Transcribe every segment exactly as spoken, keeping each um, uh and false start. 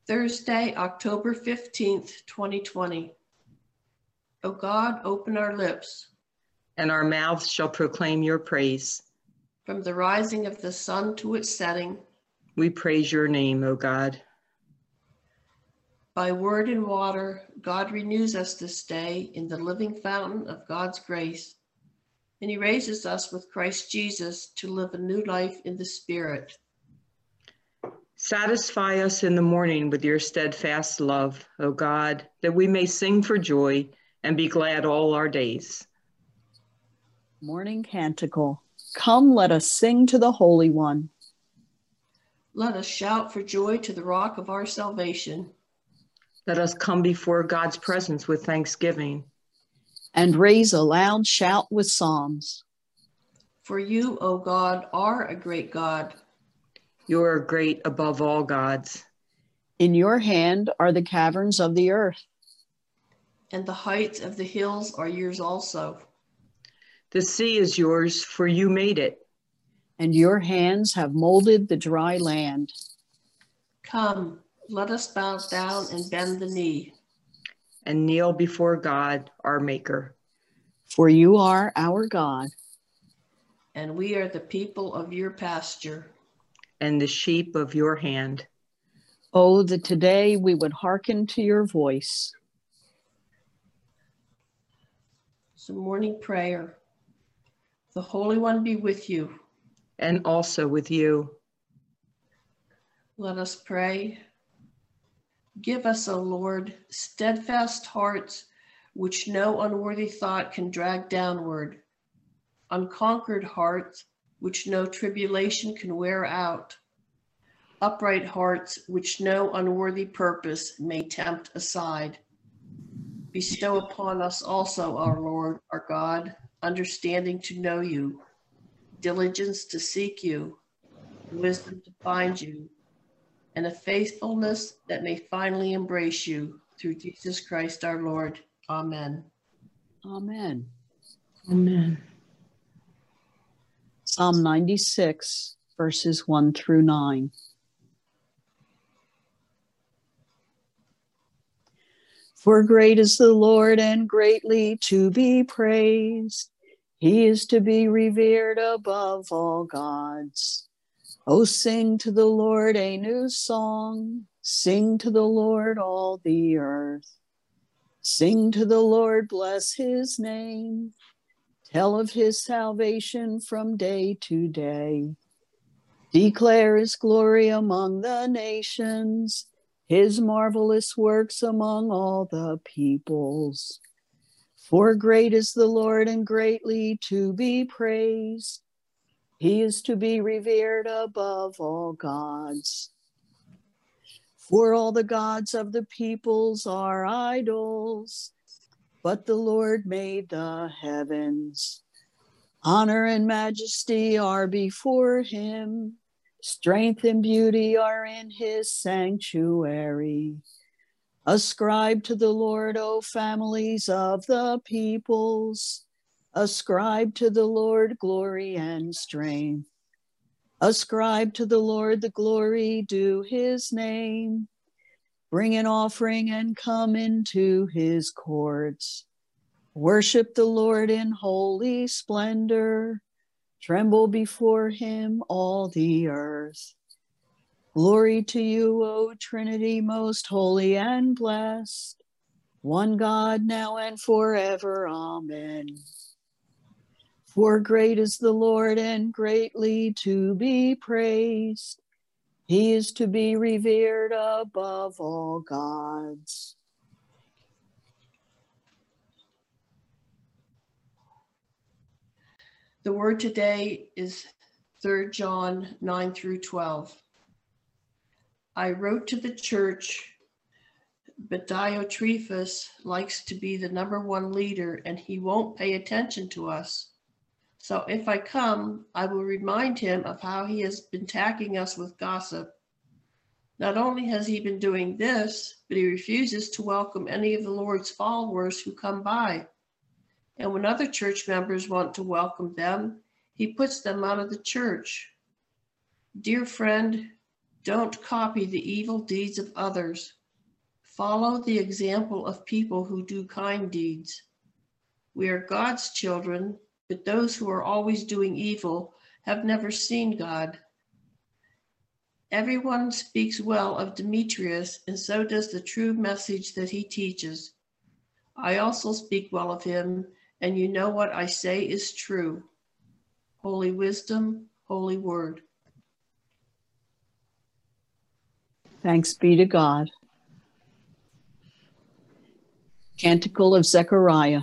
Thursday, October fifteenth, twenty twenty. O God, open our lips. And our mouths shall proclaim your praise. From the rising of the sun to its setting. We praise your name, O God. By word and water, God renews us this day in the living fountain of God's grace. And he raises us with Christ Jesus to live a new life in the Spirit. Satisfy us in the morning with your steadfast love, O God, that we may sing for joy and be glad all our days. Morning Canticle. Come, let us sing to the Holy One. Let us shout for joy to the rock of our salvation. Let us come before God's presence with thanksgiving. And raise a loud shout with psalms. For you, O God, are a great God. You are great above all gods. In your hand are the caverns of the earth. And the heights of the hills are yours also. The sea is yours, for you made it. And your hands have molded the dry land. Come, let us bow down and bend the knee. And kneel before God, our Maker. For you are our God. And we are the people of your pasture. And the sheep of your hand. Oh, that today we would hearken to your voice. Some morning prayer. The Holy One be with you. And also with you. Let us pray. Give us, O Lord, steadfast hearts, which no unworthy thought can drag downward, unconquered hearts, which no tribulation can wear out, upright hearts, which no unworthy purpose may tempt aside. Bestow upon us also, our Lord, our God, understanding to know you, diligence to seek you, wisdom to find you, and a faithfulness that may finally embrace you through Jesus Christ our Lord. Amen. Amen. Amen. Psalm ninety-six, verses one through nine. For great is the Lord and greatly to be praised. He is to be revered above all gods. Oh, sing to the Lord a new song. Sing to the Lord all the earth. Sing to the Lord, bless his name. Tell of his salvation from day to day. Declare his glory among the nations, his marvelous works among all the peoples. For great is the Lord and greatly to be praised. He is to be revered above all gods. For all the gods of the peoples are idols, but the Lord made the heavens. Honor and majesty are before him. Strength and beauty are in his sanctuary. Ascribe to the Lord, O families of the peoples. Ascribe to the Lord glory and strength. Ascribe to the Lord the glory due his name. Bring an offering and come into his courts. Worship the Lord in holy splendor. Tremble before him, all the earth. Glory to you, O Trinity, most holy and blessed. One God, now and forever. Amen. For great is the Lord and greatly to be praised. He is to be revered above all gods. The word today is Third John nine through twelve. I wrote to the church, but Diotrephes likes to be the number one leader and he won't pay attention to us. So if I come, I will remind him of how he has been attacking us with gossip. Not only has he been doing this, but he refuses to welcome any of the Lord's followers who come by. And when other church members want to welcome them, he puts them out of the church. Dear friend, Don't copy the evil deeds of others. Follow the example of people who do kind deeds. We are God's children, but those who are always doing evil have never seen God. Everyone speaks well of Demetrius, and so does the true message that he teaches. I also speak well of him, and you know what I say is true. Holy wisdom, holy word. Thanks be to God. Canticle of Zechariah.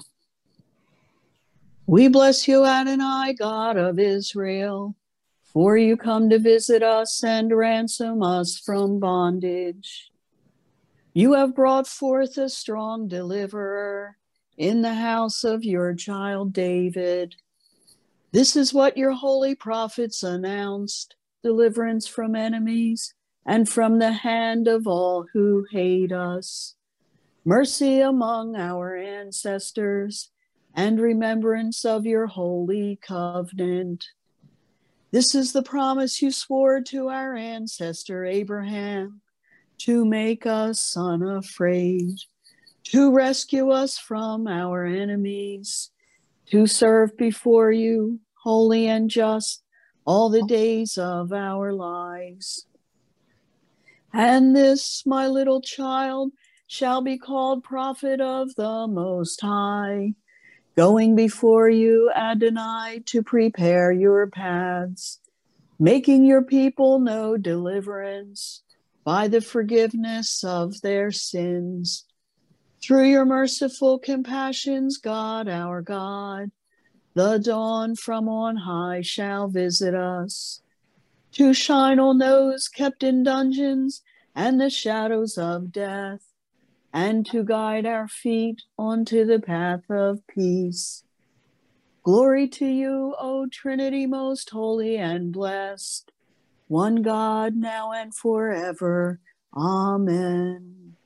We bless you, Adonai, God of Israel, for you come to visit us and ransom us from bondage. You have brought forth a strong deliverer in the house of your child David. This is what your holy prophets announced, deliverance from enemies and from the hand of all who hate us, mercy among our ancestors, and remembrance of your holy covenant. This is the promise you swore to our ancestor Abraham, to make us unafraid, to rescue us from our enemies, to serve before you, holy and just, all the days of our lives. And this, my little child, shall be called prophet of the Most High, going before you, Adonai, to prepare your paths, making your people know deliverance by the forgiveness of their sins. Through your merciful compassions, God, our God, the dawn from on high shall visit us, to shine on those kept in dungeons and the shadows of death, and to guide our feet onto the path of peace. Glory to you, O Trinity most holy and blessed, one God, now and forever. Amen.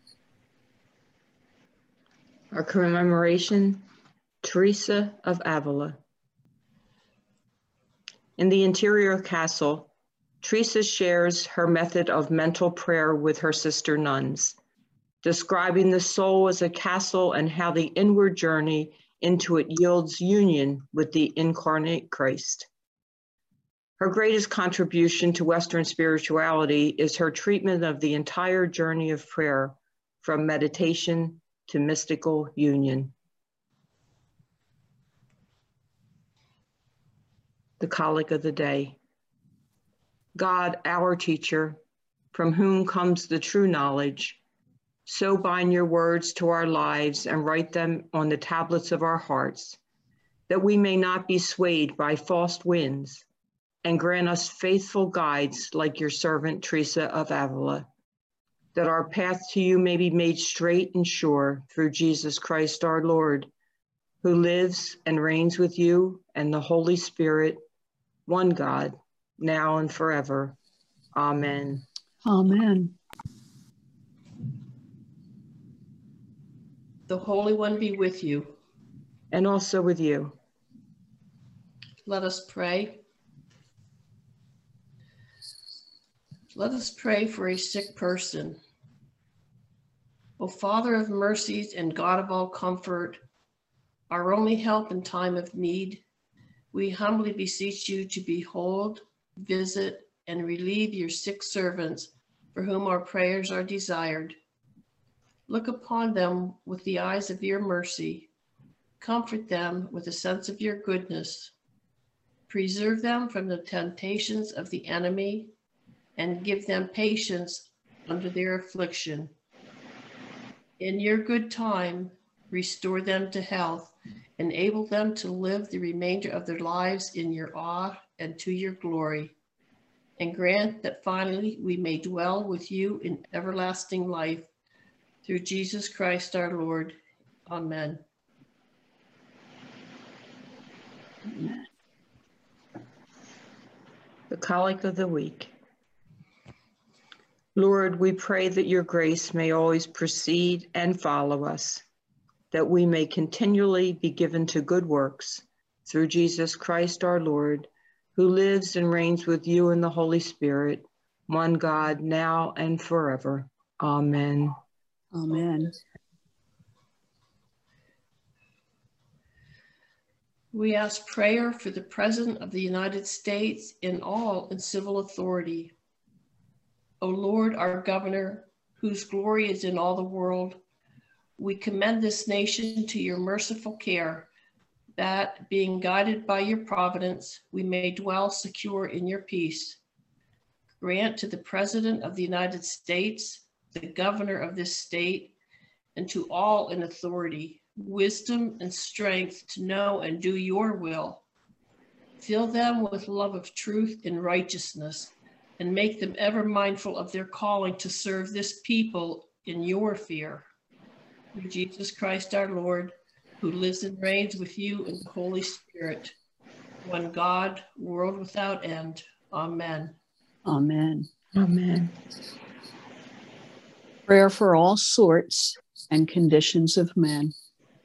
Our commemoration, Teresa of Avila. In the interior castle, Teresa shares her method of mental prayer with her sister nuns, describing the soul as a castle and how the inward journey into it yields union with the incarnate Christ. Her greatest contribution to Western spirituality is her treatment of the entire journey of prayer, from meditation to mystical union. The Collect of the Day. God, our teacher, from whom comes the true knowledge, so bind your words to our lives and write them on the tablets of our hearts, that we may not be swayed by false winds, and grant us faithful guides like your servant Teresa of Avila, that our path to you may be made straight and sure through Jesus Christ our Lord, who lives and reigns with you and the Holy Spirit, one God, now and forever. Amen. Amen. The Holy One be with you. And also with you. Let us pray. Let us pray for a sick person. O Father of mercies and God of all comfort, our only help in time of need, we humbly beseech you to behold, visit, and relieve your sick servants for whom our prayers are desired. Look upon them with the eyes of your mercy. Comfort them with a sense of your goodness. Preserve them from the temptations of the enemy, and give them patience under their affliction. In your good time, restore them to health, enable them to live the remainder of their lives in your awe and to your glory, and grant that finally we may dwell with you in everlasting life, through Jesus Christ our Lord. Amen. The Collect of the Week. Lord, we pray that your grace may always precede and follow us, that we may continually be given to good works, through Jesus Christ our Lord, who lives and reigns with you in the Holy Spirit, one God, now and forever. Amen. Amen. We ask prayer for the President of the United States and all in civil authority. O Lord, our governor, whose glory is in all the world, we commend this nation to your merciful care, that, being guided by your providence, we may dwell secure in your peace. Grant to the President of the United States, the governor of this state, and to all in authority, wisdom and strength to know and do your will. Fill them with love of truth and righteousness, and make them ever mindful of their calling to serve this people in your fear. Through Jesus Christ our Lord, who lives and reigns with you in the Holy Spirit, one God, world without end. Amen. Amen. Amen. Prayer for all sorts and conditions of men.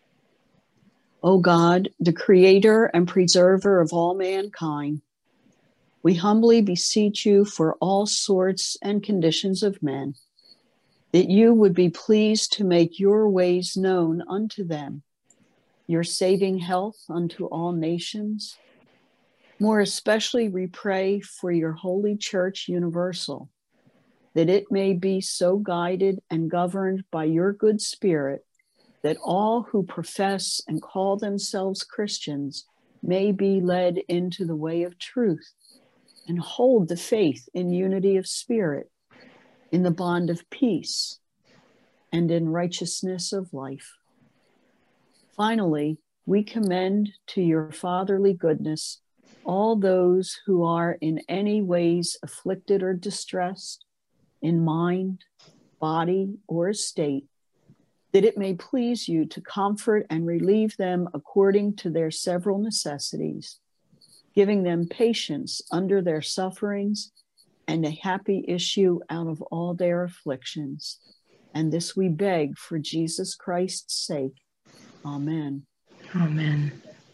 O God, the creator and preserver of all mankind, we humbly beseech you for all sorts and conditions of men, that you would be pleased to make your ways known unto them, your saving health unto all nations. More especially we pray for your holy church universal, that it may be so guided and governed by your good spirit, that all who profess and call themselves Christians may be led into the way of truth and hold the faith in unity of spirit, in the bond of peace, and in righteousness of life. Finally, we commend to your fatherly goodness all those who are in any ways afflicted or distressed in mind, body, or estate, that it may please you to comfort and relieve them according to their several necessities, giving them patience under their sufferings and a happy issue out of all their afflictions. And this we beg for Jesus Christ's sake. Amen. Amen.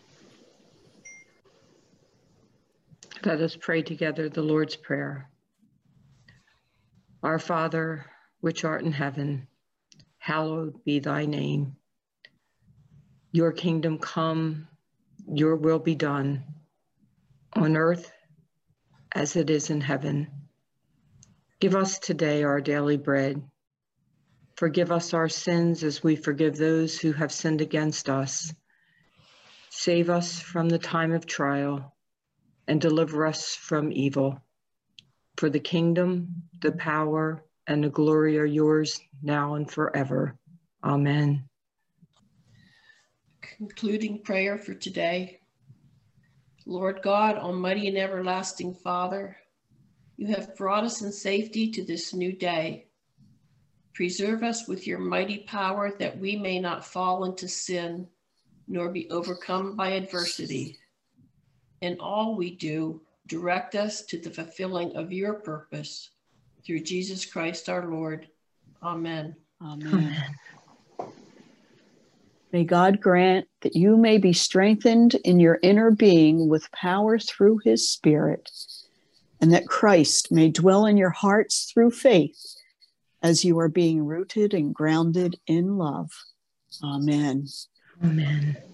Let us pray together the Lord's Prayer. Our Father, which art in heaven, hallowed be thy name. Your kingdom come, your will be done, on earth as it is in heaven. Give us today our daily bread. Forgive us our sins as we forgive those who have sinned against us. Save us from the time of trial and deliver us from evil. For the kingdom, the power, and the glory are yours now and forever. Amen. Concluding prayer for today. Lord God, almighty and everlasting Father, you have brought us in safety to this new day. Preserve us with your mighty power that we may not fall into sin, nor be overcome by adversity. In all we do, direct us to the fulfilling of your purpose. Through Jesus Christ our Lord. Amen. Amen. Amen. May God grant that you may be strengthened in your inner being with power through his Spirit, and that Christ may dwell in your hearts through faith as you are being rooted and grounded in love. Amen. Amen.